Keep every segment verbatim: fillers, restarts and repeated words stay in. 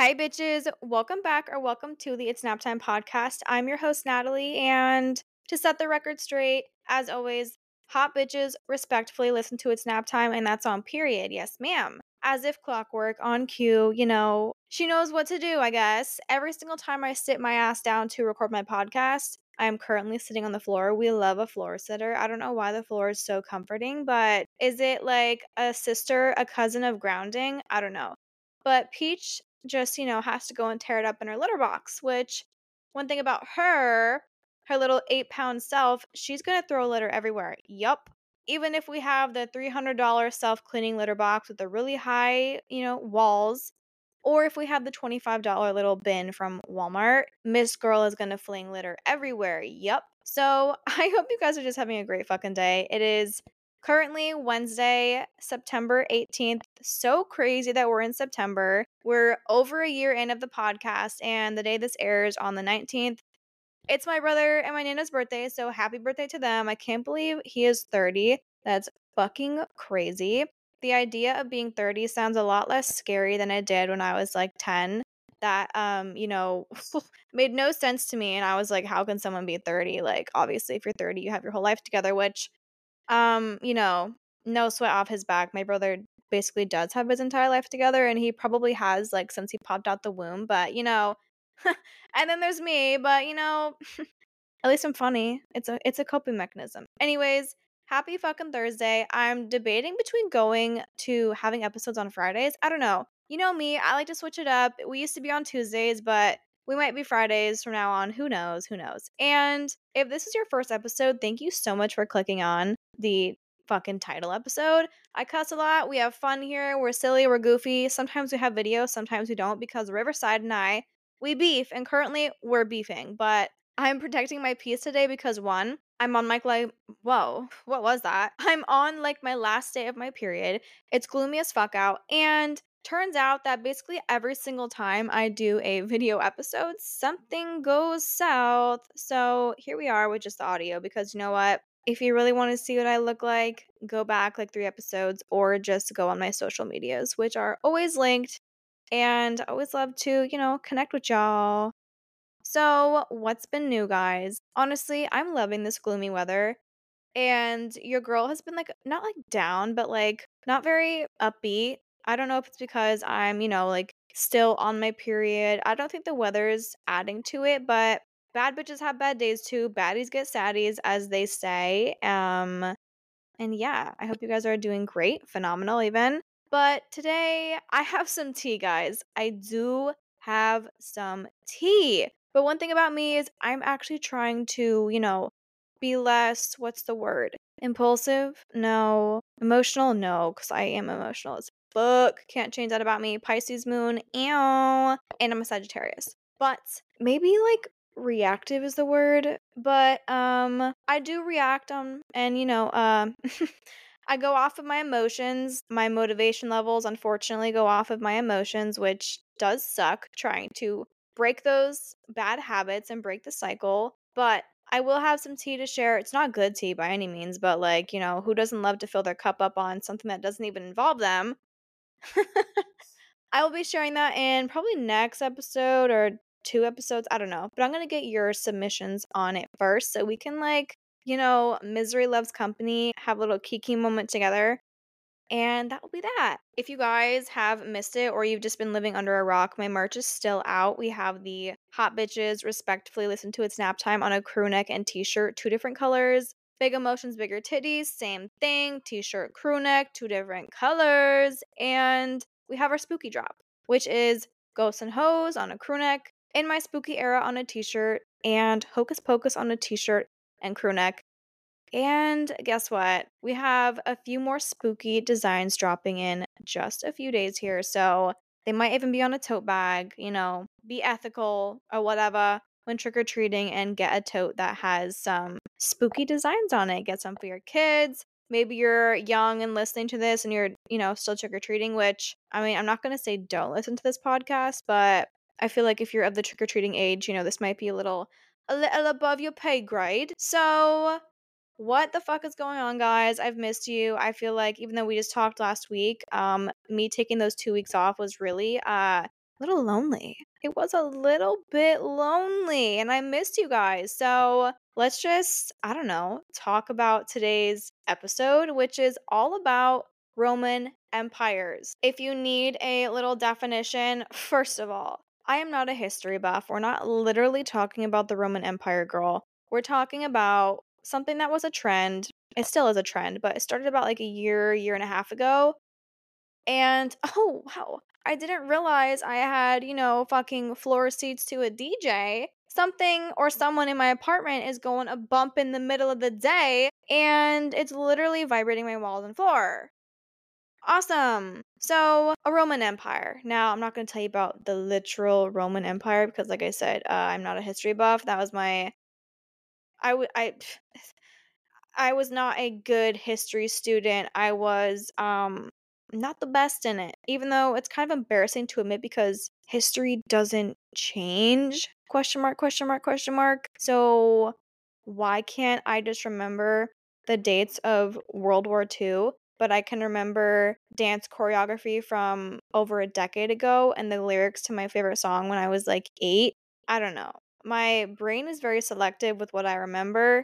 Hi, bitches. Welcome back or welcome to the It's Nap Time podcast. I'm your host, Natalie. And to set the record straight, as always, hot bitches respectfully listen to It's Nap Time, and that's on period. Yes, ma'am. As if clockwork, on cue, you know, she knows what to do, I guess. Every single time I sit my ass down to record my podcast, I am currently sitting on the floor. We love a floor sitter. I don't know why the floor is so comforting, but is it like a sister, a cousin of grounding? I don't know. But Peach just, you know, has to go and tear it up in her litter box, which one thing about her, her little eight pound self, she's going to throw litter everywhere. Yup. Even if we have the three hundred dollars self cleaning litter box with the really high, you know, walls, or if we have the twenty-five dollars little bin from Walmart, Miss Girl is going to fling litter everywhere. Yup. So I hope you guys are just having a great fucking day. It is currently Wednesday, September eighteenth. So crazy that we're in September. We're over a year in of the podcast, and the day this airs on the nineteenth, it's my brother and my Nana's birthday, so happy birthday to them. I can't believe he is thirty. That's fucking crazy. The idea of being thirty sounds a lot less scary than it did when I was like ten. That, um, you know, made no sense to me, and I was like, how can someone be thirty? Like, obviously, if you're thirty, you have your whole life together, which um, you know, no sweat off his back. My brother basically does have his entire life together, and he probably has, like, since he popped out the womb, but, you know, and then there's me, but, you know, at least I'm funny. It's a it's a coping mechanism. Anyways, happy fucking Thursday. I'm debating between going to having episodes on Fridays. I don't know. You know me, I like to switch it up. We used to be on Tuesdays, but we might be Fridays from now on. Who knows? Who knows? And if this is your first episode, thank you so much for clicking on the fucking title episode. I cuss a lot. We have fun here. We're silly. We're goofy. Sometimes we have video. Sometimes we don't because Riverside and I, we beef. And currently we're beefing. But I'm protecting my peace today because one, I'm on my like, whoa, what was that? I'm on like my last day of my period. It's gloomy as fuck out. And turns out that basically every single time I do a video episode, something goes south. So here we are with just the audio because you know what? If you really want to see what I look like, go back like three episodes or just go on my social medias, which are always linked. And I always love to, you know, connect with y'all. So, what's been new, guys? Honestly, I'm loving this gloomy weather. And your girl has been like, not like down, but like not very upbeat. I don't know if it's because I'm, you know, like still on my period. I don't think the weather's adding to it, but bad bitches have bad days too. Baddies get saddies, as they say. Um, and yeah, I hope you guys are doing great, phenomenal even. But today I have some tea, guys. I do have some tea. But one thing about me is I'm actually trying to, you know, be less, what's the word? Impulsive? No. Emotional? No, because I am emotional as fuck. Can't change that about me. Pisces moon, ew. And I'm a Sagittarius. But maybe like reactive is the word, but um I do react on and you know, um I go off of my emotions. My motivation levels unfortunately go off of my emotions, which does suck trying to break those bad habits and break the cycle. But I will have some tea to share. It's not good tea by any means, but like, you know, who doesn't love to fill their cup up on something that doesn't even involve them? I will be sharing that in probably next episode or two episodes. I don't know. But I'm going to get your submissions on it first so we can, like, you know, misery loves company, have a little kiki moment together. And that will be that. If you guys have missed it or you've just been living under a rock, my merch is still out. We have the Hot Bitches Respectfully Listen to It's Nap Time on a crew neck and t-shirt, two different colors. Big Emotions, Bigger Titties, same thing. T-shirt, crew neck, two different colors. And we have our spooky drop, which is Ghosts and Hoes on a crew neck, In My Spooky Era on a t-shirt, and Hocus Pocus on a t-shirt and crew neck. And guess what? We have a few more spooky designs dropping in just a few days here. So they might even be on a tote bag, you know, be ethical or whatever when trick-or-treating and get a tote that has some spooky designs on it. Get some for your kids. Maybe you're young and listening to this and you're, you know, still trick-or-treating, which, I mean, I'm not going to say don't listen to this podcast, but I feel like if you're of the trick-or-treating age, you know, this might be a little, a little above your pay grade. So what the fuck is going on, guys? I've missed you. I feel like even though we just talked last week, um, me taking those two weeks off was really uh little lonely. It was a little bit lonely, and I missed you guys. So let's just, I don't know, talk about today's episode, which is all about Roman empires. If you need a little definition, first of all, I am not a history buff. We're not literally talking about the Roman Empire, girl. We're talking about something that was a trend. It still is a trend, but it started about like a year, year and a half ago. And oh, wow, I didn't realize I had, you know, fucking floor seats to a D J. Something or someone in my apartment is going a bump in the middle of the day, and it's literally vibrating my walls and floor. Awesome. So, a Roman Empire. Now, I'm not going to tell you about the literal Roman Empire because, like I said, uh, I'm not a history buff. That was my. I would. I. I was not a good history student. I was um not the best in it. Even though it's kind of embarrassing to admit because history doesn't change. Question mark, question mark, question mark. So why can't I just remember the dates of World War two, but I can remember dance choreography from over a decade ago and the lyrics to my favorite song when I was like eight? I don't know. My brain is very selective with what I remember.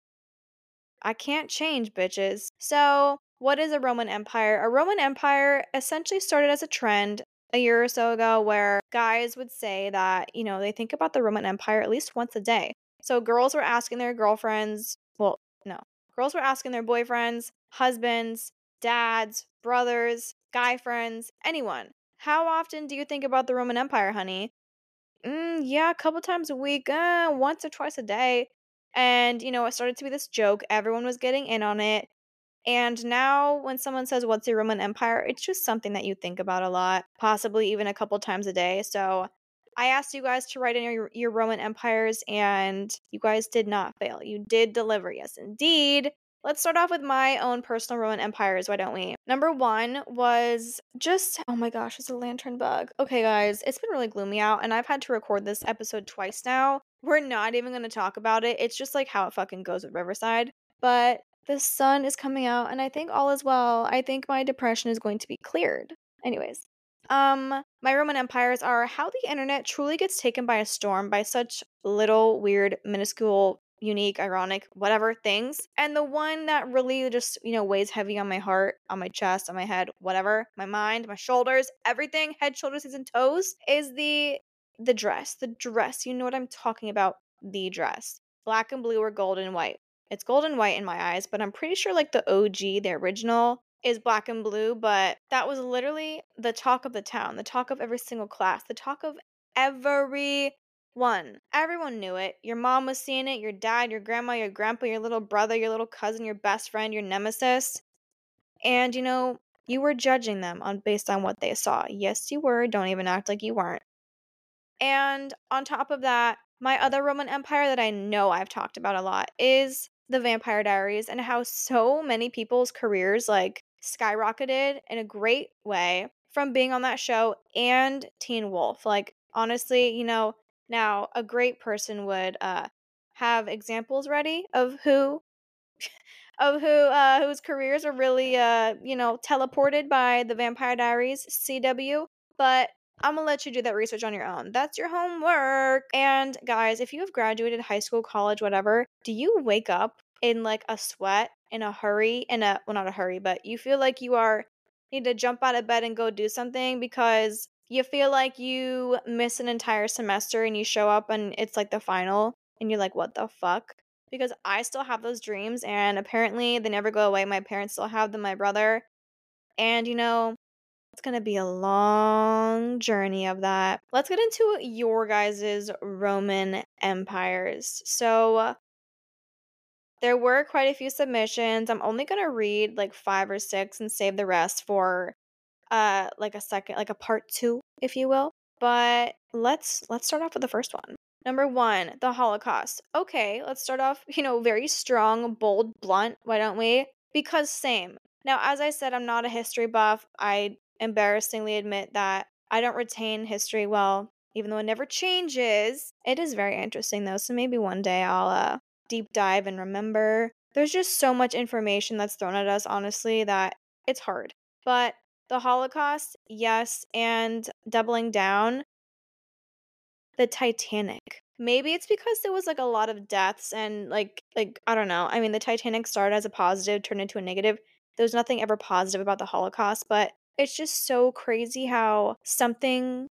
I can't change, bitches. So, what is a Roman Empire? A Roman Empire essentially started as a trend a year or so ago where guys would say that, you know, they think about the Roman Empire at least once a day. So, girls were asking their girlfriends, well, no, girls were asking their boyfriends, husbands, dads, brothers, guy friends, anyone, how often do you think about the Roman Empire, honey? Mm, yeah, a couple times a week, uh, once or twice a day. And, you know, it started to be this joke. Everyone was getting in on it. And now when someone says, "What's the Roman Empire?" it's just something that you think about a lot, possibly even a couple times a day. So I asked you guys to write in your, your Roman empires, and you guys did not fail. You did deliver. Yes, indeed. Let's start off with my own personal Roman empires, why don't we? Number one was just, oh my gosh, it's a lantern bug. Okay, guys, it's been really gloomy out, and I've had to record this episode twice now. We're not even going to talk about it. It's just like how it fucking goes with Riverside. But the sun is coming out, and I think all is well. I think my depression is going to be cleared. Anyways, um, my Roman empires are how the internet truly gets taken by a storm by such little, weird, minuscule, unique, ironic, whatever things. And the one that really just, you know, weighs heavy on my heart, on my chest, on my head, whatever, my mind, my shoulders, everything, head, shoulders, knees, and toes, is the the dress. The dress. You know what I'm talking about. The dress. Black and blue or gold and white. It's gold and white in my eyes, but I'm pretty sure like the O G, the original, is black and blue, but that was literally the talk of the town, the talk of every single class, the talk of everyone. Everyone knew it. Your mom was seeing it, your dad, your grandma, your grandpa, your little brother, your little cousin, your best friend, your nemesis. And you know, you were judging them on based on what they saw. Yes, you were. Don't even act like you weren't. And on top of that, my other Roman Empire that I know I've talked about a lot is the Vampire Diaries and how so many people's careers like skyrocketed in a great way from being on that show and Teen Wolf. Like honestly, you know, now a great person would uh have examples ready of who of who uh whose careers are really uh you know teleported by the Vampire Diaries C W, but I'm gonna let you do that research on your own. That's your homework. And guys, if you have graduated high school, college, whatever, do you wake up in like a sweat, in a hurry, in a well not a hurry, but you feel like you are need to jump out of bed and go do something because you feel like you miss an entire semester and you show up and it's like the final and you're like, what the fuck? Because I still have those dreams and apparently they never go away. My parents still have them, my brother. And you know, it's going to be a long journey of that. Let's get into your guys' Roman empires. So, uh, there were quite a few submissions. I'm only going to read like five or six and save the rest for uh like a second, like a part two, if you will. But let's let's start off with the first one. Number one, the Holocaust. Okay, let's start off, you know, very strong, bold, blunt, why don't we? Because same. Now, as I said, I'm not a history buff. I embarrassingly admit that I don't retain history well, even though it never changes. It is very interesting though, so maybe one day I'll uh deep dive and remember. There's just so much information that's thrown at us, honestly, that it's hard. But The Holocaust, yes, and doubling down, the Titanic. Maybe it's because there was, like, a lot of deaths and, like like, I don't know. I mean, the Titanic started as a positive, turned into a negative. There was nothing ever positive about the Holocaust, but it's just so crazy how something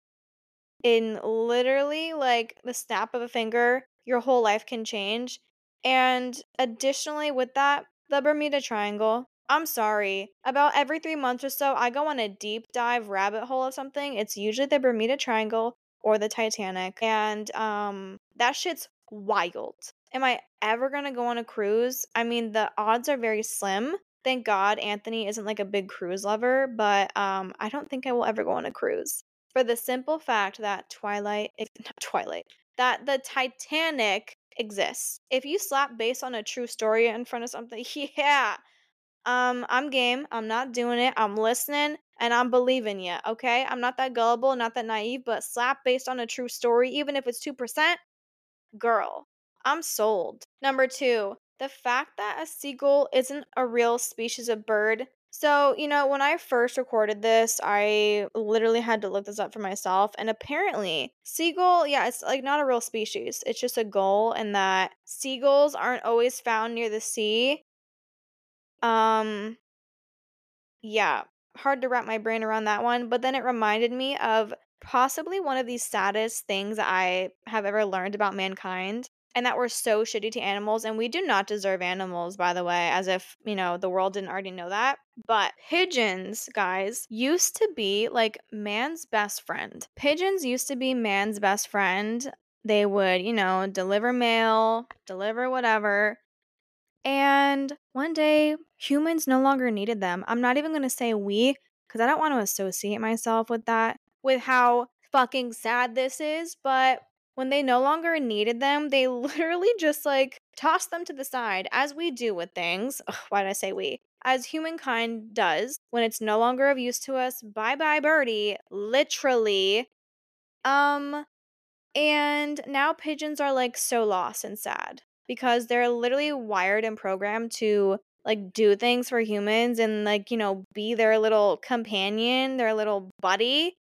in literally, like, the snap of a finger, your whole life can change. And additionally, with that, the Bermuda Triangle. I'm sorry. About every three months or so, I go on a deep dive rabbit hole of something. It's usually the Bermuda Triangle or the Titanic. And um that shit's wild. Am I ever gonna go on a cruise? I mean, the odds are very slim. Thank God Anthony isn't like a big cruise lover, but um I don't think I will ever go on a cruise. For the simple fact that Twilight ex not Twilight, that the Titanic exists. If you slap based on a true story in front of something, yeah, um, I'm game. I'm not doing it. I'm listening and I'm believing you, okay? I'm not that gullible, not that naive, but slap based on a true story, even if it's two percent, girl, I'm sold. Number two, the fact that a seagull isn't a real species of bird. So, you know, when I first recorded this, I literally had to look this up for myself. And apparently, seagull, yeah, it's like not a real species. It's just a gull, and that seagulls aren't always found near the sea. Um, yeah, hard to wrap my brain around that one, but then it reminded me of possibly one of the saddest things I have ever learned about mankind, and that we're so shitty to animals, and we do not deserve animals, by the way, as if, you know, the world didn't already know that. But pigeons, guys, used to be like man's best friend. Pigeons used to be man's best friend. They would, you know, deliver mail, deliver whatever. And one day, humans no longer needed them. I'm not even going to say we, because I don't want to associate myself with that, with how fucking sad this is. But when they no longer needed them, they literally just like tossed them to the side, as we do with things. Ugh, why did I say we? As humankind does when it's no longer of use to us. Bye bye, birdie. Literally. Um, and now pigeons are like so lost and sad because they're literally wired and programmed to like do things for humans and like, you know, be their little companion, their little buddy.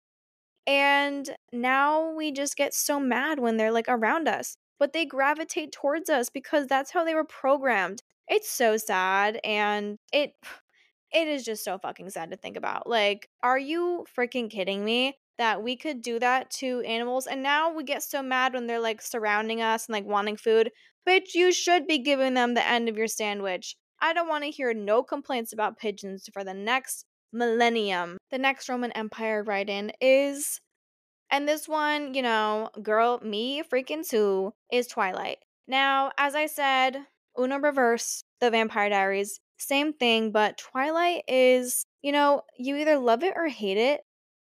And now we just get so mad when they're like around us, but they gravitate towards us because that's how they were programmed. It's so sad and it it is just so fucking sad to think about. Like, are you freaking kidding me that we could do that to animals? And now we get so mad when they're like surrounding us and like wanting food. Bitch, you should be giving them the end of your sandwich. I don't want to hear no complaints about pigeons for the next millennium. The next Roman Empire write in is, and this one, you know, girl, me freaking too, is Twilight. Now, as I said, Uno Reverse, The Vampire Diaries, same thing, but Twilight is, you know, you either love it or hate it.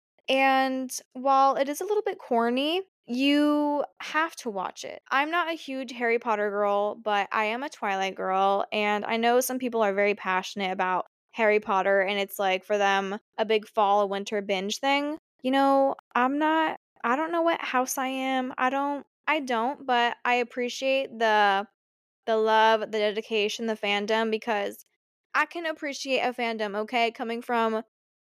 And while it is a little bit corny, you have to watch it. I'm not a huge Harry Potter girl, but I am a Twilight girl. And I know some people are very passionate about Harry Potter, and it's like for them a big fall, winter binge thing. You know, I'm not, I don't know what house I am. I don't, I don't, but I appreciate the the love, the dedication, the fandom because I can appreciate a fandom, okay, coming from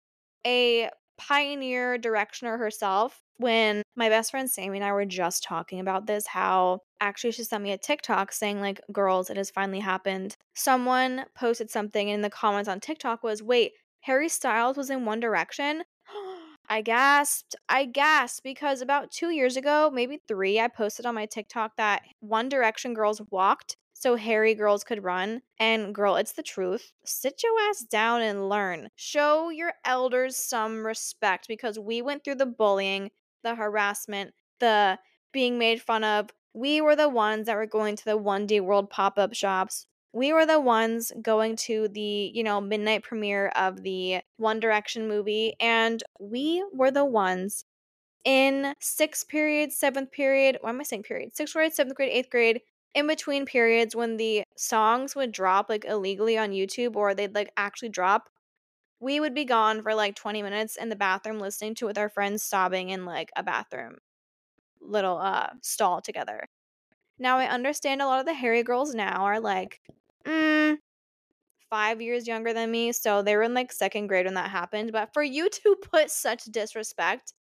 a pioneer directioner herself. When my best friend Sammy and I were just talking about this, how actually she sent me a TikTok saying, like, girls, it has finally happened. Someone posted something in the comments on TikTok was, wait, Harry Styles was in One Direction? I gasped. I gasped because about two years ago, maybe three, I posted on my TikTok that One Direction girls walked so Harry girls could run. And girl, it's the truth. Sit your ass down and learn. Show your elders some respect because we went through the bullying, the harassment, the being made fun of. We were the ones that were going to the one D World pop-up shops. We were the ones going to the, you know, midnight premiere of the One Direction movie, and we were the ones in sixth period, seventh period, why am I saying period? Sixth grade, seventh grade, eighth grade, in between periods when the songs would drop like illegally on YouTube or they'd like actually drop, we would be gone for like twenty minutes in the bathroom listening to it with our friends sobbing in like a bathroom little uh stall together. Now I understand a lot of the Harry girls now are like, mm, five years younger than me, so they were in, like, second grade when that happened, but for you to put such disrespect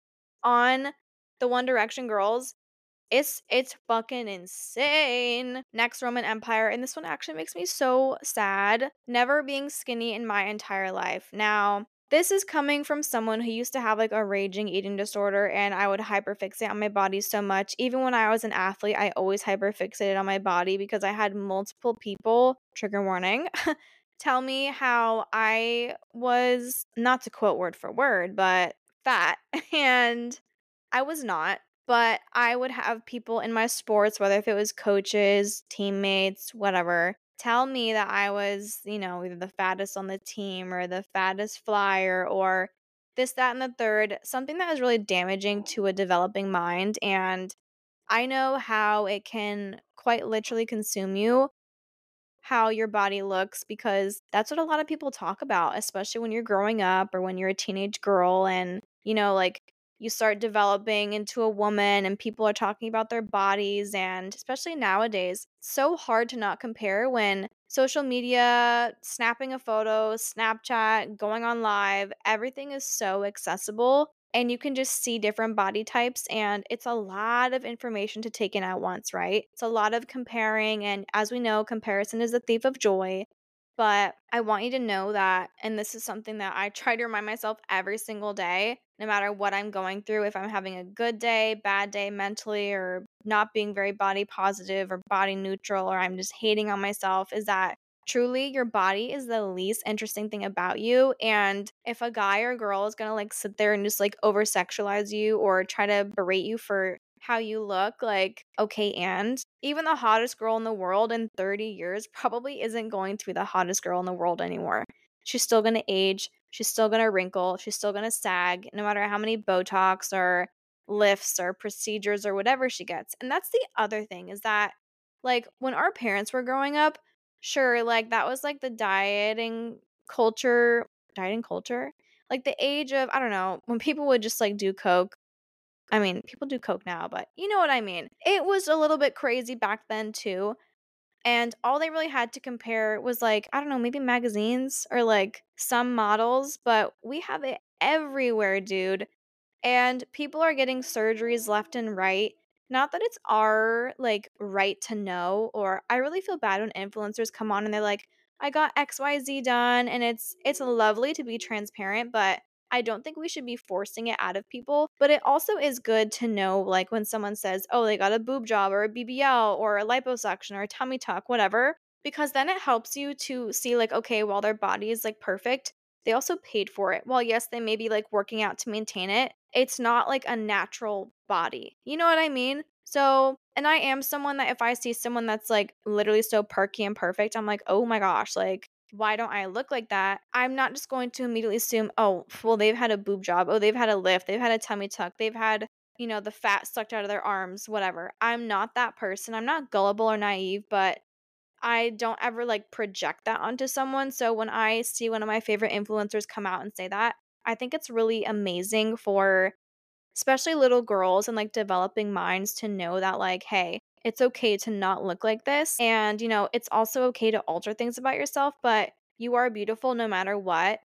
on the One Direction girls, it's it's fucking insane. Next, Roman Empire, and this one actually makes me so sad. Never being skinny in my entire life. Now, this is coming from someone who used to have, like, a raging eating disorder, and I would hyperfixate on my body so much. Even when I was an athlete, I always hyperfixated on my body because I had multiple people, trigger warning, tell me how I was, not to quote word for word, but fat, and I was not. But I would have people in my sports, whether if it was coaches, teammates, whatever, tell me that I was, you know, either the fattest on the team or the fattest flyer or this, that, and the third, something that is really damaging to a developing mind. And I know how it can quite literally consume you, how your body looks, because that's what a lot of people talk about, especially when you're growing up or when you're a teenage girl and, you know, like you start developing into a woman and people are talking about their bodies. And especially nowadays, it's so hard to not compare when social media, snapping a photo, Snapchat, going on live, everything is so accessible and you can just see different body types and it's a lot of information to take in at once, right? It's a lot of comparing, and as we know, comparison is the thief of joy. But I want you to know that, and this is something that I try to remind myself every single day, no matter what I'm going through, if I'm having a good day, bad day mentally, or not being very body positive or body neutral, or I'm just hating on myself, is that truly your body is the least interesting thing about you. And if a guy or girl is gonna like sit there and just like over sexualize you or try to berate you for how you look, like, okay, and even the hottest girl in the world in thirty years probably isn't going to be the hottest girl in the world anymore. She's still gonna age, she's still gonna wrinkle, she's still gonna sag, no matter how many Botox or lifts or procedures or whatever she gets. And that's the other thing, is that, like, when our parents were growing up, sure, like, that was, like, the dieting culture dieting culture? Like, the age of, I don't know, when people would just, like, do coke. I mean, people do coke now, but you know what I mean. It was a little bit crazy back then too, and all they really had to compare was, like, I don't know, maybe magazines or, like, some models, but we have it everywhere, dude. And people are getting surgeries left and right. Not that it's our, like, right to know, or I really feel bad when influencers come on and they're like, "I got X Y Z done," and it's it's lovely to be transparent, but I don't think we should be forcing it out of people. But it also is good to know, like, when someone says, "Oh, they got a boob job or a B B L or a liposuction or a tummy tuck," whatever, because then it helps you to see, like, okay, while their body is, like, perfect, they also paid for it. While, yes, they may be, like, working out to maintain it, it's not like a natural body. You know what I mean? So, and I am someone that if I see someone that's, like, literally so perky and perfect, I'm like, "Oh my gosh, like, why don't I look like that?" I'm not just going to immediately assume, "Oh, well, they've had a boob job. Oh, they've had a lift. They've had a tummy tuck. They've had, you know, the fat sucked out of their arms," whatever. I'm not that person. I'm not gullible or naive, but I don't ever, like, project that onto someone. So when I see one of my favorite influencers come out and say that, I think it's really amazing for especially little girls and, like, developing minds to know that, like, hey, it's okay to not look like this. And, you know, it's also okay to alter things about yourself, but you are beautiful no matter what.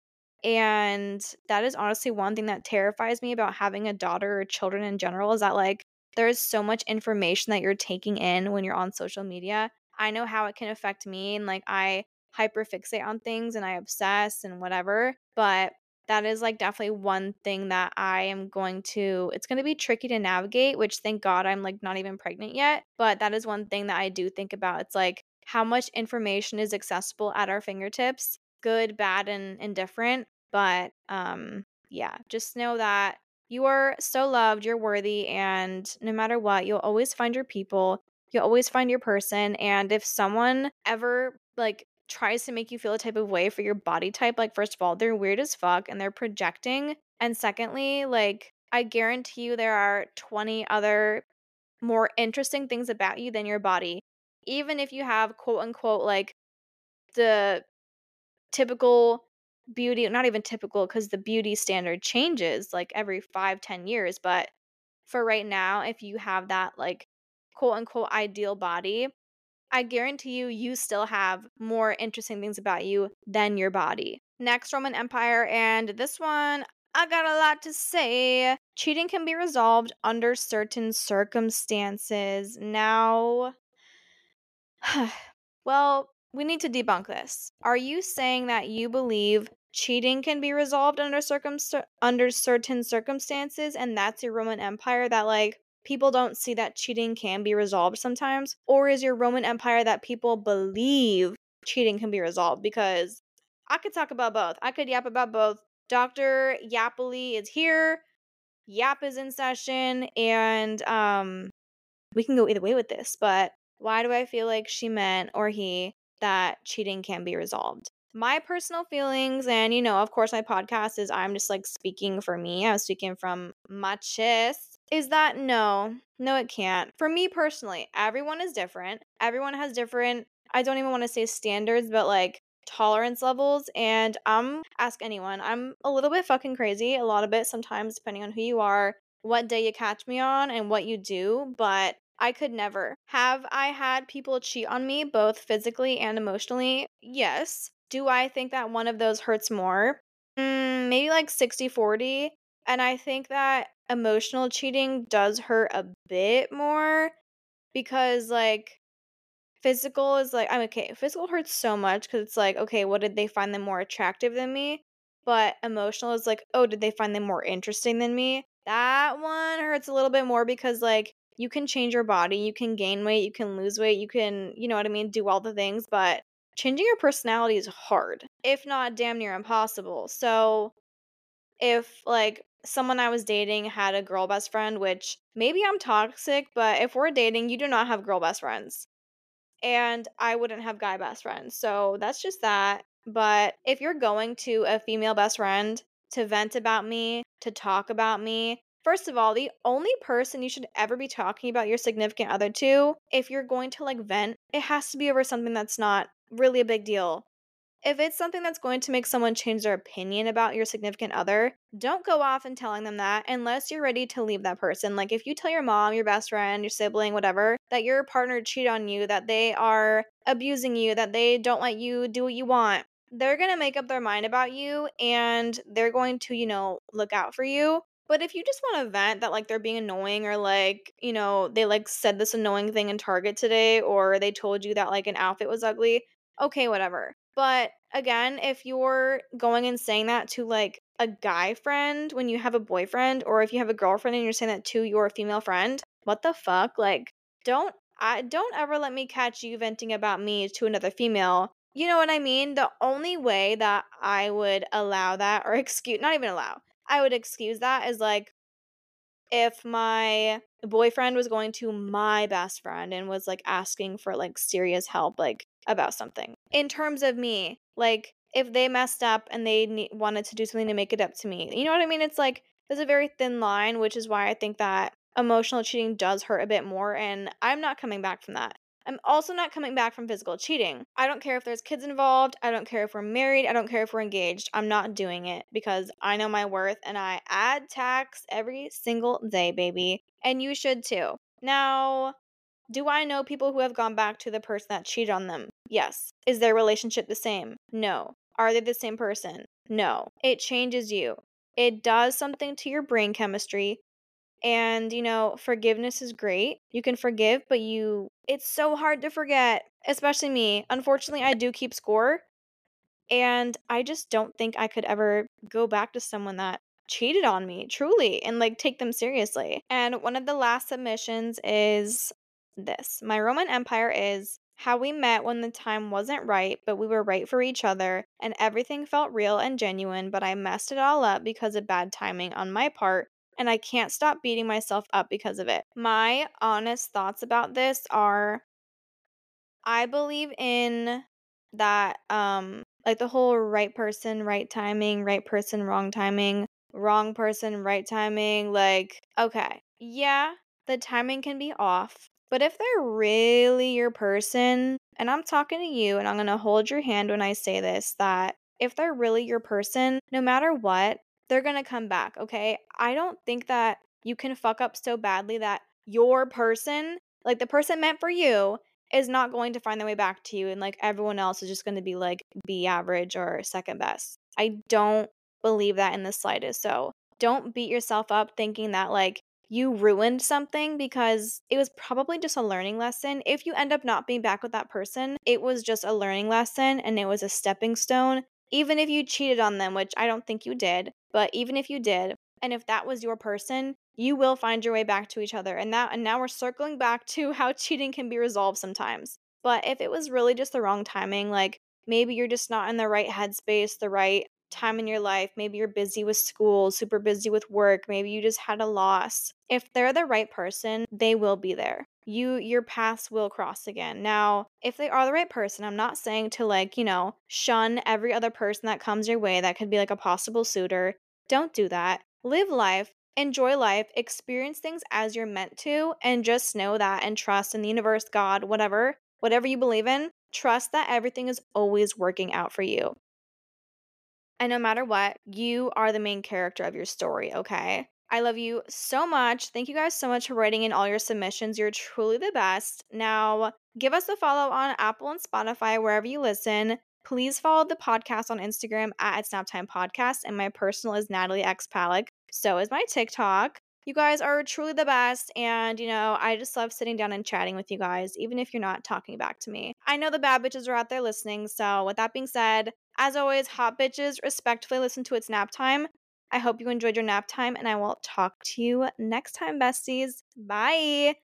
And that is honestly one thing that terrifies me about having a daughter or children in general, is that, like, there's so much information that you're taking in when you're on social media. I know how it can affect me, and, like, I hyperfixate on things and I obsess and whatever, but that is, like, definitely one thing that I am going to it's gonna be tricky to navigate, which thank God I'm, like, not even pregnant yet, but that is one thing that I do think about. It's like, how much information is accessible at our fingertips, good, bad, and indifferent, but, um, yeah, just know that you are so loved, you're worthy, and no matter what, you'll always find your people, you'll always find your person, and if someone ever, like, tries to make you feel a type of way for your body type, like, first of all, they're weird as fuck and they're projecting. And secondly, like, I guarantee you there are twenty other more interesting things about you than your body. Even if you have quote unquote, like, the typical beauty, not even typical because the beauty standard changes like every five, ten years. But for right now, if you have that, like, quote unquote ideal body, I guarantee you, you still have more interesting things about you than your body. Next, Roman Empire, and this one, I got a lot to say. Cheating can be resolved under certain circumstances. Now, well, we need to debunk this. Are you saying that you believe cheating can be resolved under circum under certain circumstances, and that's your Roman Empire, that like people don't see that cheating can be resolved sometimes? Or is your Roman Empire that people believe cheating can be resolved? Because I could talk about both. I could yap about both. Doctor Yapoli is here. Yap is in session, and um we can go either way with this, but why do I feel like she meant, or he, that cheating can be resolved? My personal feelings, and you know, of course, my podcast is I'm just like speaking for me, I'm speaking from my chest, is that no, no, it can't. For me personally, everyone is different. Everyone has different, I don't even want to say standards, but like tolerance levels. And I'm, ask anyone, I'm a little bit fucking crazy, a lot of it sometimes, depending on who you are, what day you catch me on, and what you do, but I could never. Have I had people cheat on me, both physically and emotionally? Yes. Do I think that one of those hurts more? Mm, maybe like sixty forty. And I think that emotional cheating does hurt a bit more because, like, physical is like, I'm okay. Physical hurts so much because it's like, okay, what did they find them more attractive than me? But emotional is like, oh, did they find them more interesting than me? That one hurts a little bit more because, like, you can change your body, you can gain weight, you can lose weight, you can, you know what I mean, do all the things, but changing your personality is hard, if not damn near impossible. So, if like someone I was dating had a girl best friend, which maybe I'm toxic, but if we're dating, you do not have girl best friends, and I wouldn't have guy best friends. So that's just that. But if you're going to a female best friend to vent about me, to talk about me, first of all, the only person you should ever be talking about your significant other to, if you're going to like vent, it has to be over something that's not really a big deal. If it's something that's going to make someone change their opinion about your significant other, don't go off and telling them that unless you're ready to leave that person. Like if you tell your mom, your best friend, your sibling, whatever, that your partner cheated on you, that they are abusing you, that they don't let you do what you want, they're going to make up their mind about you and they're going to, you know, look out for you. But if you just want to vent that like they're being annoying, or like, you know, they like said this annoying thing in Target today, or they told you that like an outfit was ugly, okay, whatever. But again, if you're going and saying that to like a guy friend when you have a boyfriend, or if you have a girlfriend and you're saying that to your female friend, what the fuck? Like, don't I don't ever let me catch you venting about me to another female. You know what I mean? The only way that I would allow that, or excuse, not even allow, I would excuse that is like if my boyfriend was going to my best friend and was like asking for like serious help, like about something. In terms of me, like if they messed up and they ne- wanted to do something to make it up to me, you know what I mean? It's like there's a very thin line, which is why I think that emotional cheating does hurt a bit more. And I'm not coming back from that. I'm also not coming back from physical cheating. I don't care if there's kids involved. I don't care if we're married. I don't care if we're engaged. I'm not doing it because I know my worth and I add tax every single day, baby. And you should too. Now, do I know people who have gone back to the person that cheated on them? Yes. Is their relationship the same? No. Are they the same person? No. It changes you. It does something to your brain chemistry. And, you know, forgiveness is great. You can forgive, but you, it's so hard to forget, especially me. Unfortunately, I do keep score. And I just don't think I could ever go back to someone that cheated on me, truly, and like take them seriously. And one of the last submissions is this: my Roman Empire is how we met when the time wasn't right, but we were right for each other, and everything felt real and genuine, but I messed it all up because of bad timing on my part, and I can't stop beating myself up because of it. My honest thoughts about this are I believe in that, um, like the whole right person, right timing, right person, wrong timing, wrong person, right timing. Like, okay, yeah, the timing can be off, but if they're really your person, and I'm talking to you, and I'm gonna hold your hand when I say this, that if they're really your person, no matter what, they're gonna come back, okay? I don't think that you can fuck up so badly that your person, like the person meant for you, is not going to find their way back to you, and like everyone else is just going to be like B average or second best. I don't believe that in the slightest. So don't beat yourself up thinking that like you ruined something because it was probably just a learning lesson. If you end up not being back with that person, it was just a learning lesson and it was a stepping stone. Even if you cheated on them, which I don't think you did, but even if you did, and if that was your person, you will find your way back to each other. And that and now we're circling back to how cheating can be resolved sometimes. But if it was really just the wrong timing, like maybe you're just not in the right headspace, the right time in your life, maybe you're busy with school, super busy with work, maybe you just had a loss. If they're the right person, they will be there. You your paths will cross again. Now, if they are the right person, I'm not saying to like, you know, shun every other person that comes your way that could be like a possible suitor. Don't do that. Live life, enjoy life, experience things as you're meant to, and just know that and trust in the universe, God, whatever, whatever you believe in, trust that everything is always working out for you. And no matter what, you are the main character of your story, okay? I love you so much. Thank you guys so much for writing in all your submissions. You're truly the best. Now, give us a follow on Apple and Spotify, wherever you listen. Please follow the podcast on Instagram at It's Nap Time Podcast, and my personal is Natalie X Palick. So is my TikTok. You guys are truly the best, and you know, I just love sitting down and chatting with you guys, even if you're not talking back to me. I know the bad bitches are out there listening, so with that being said, as always, hot bitches, respectfully listen to It's Nap Time. I hope you enjoyed your nap time, and I will talk to you next time, besties. Bye.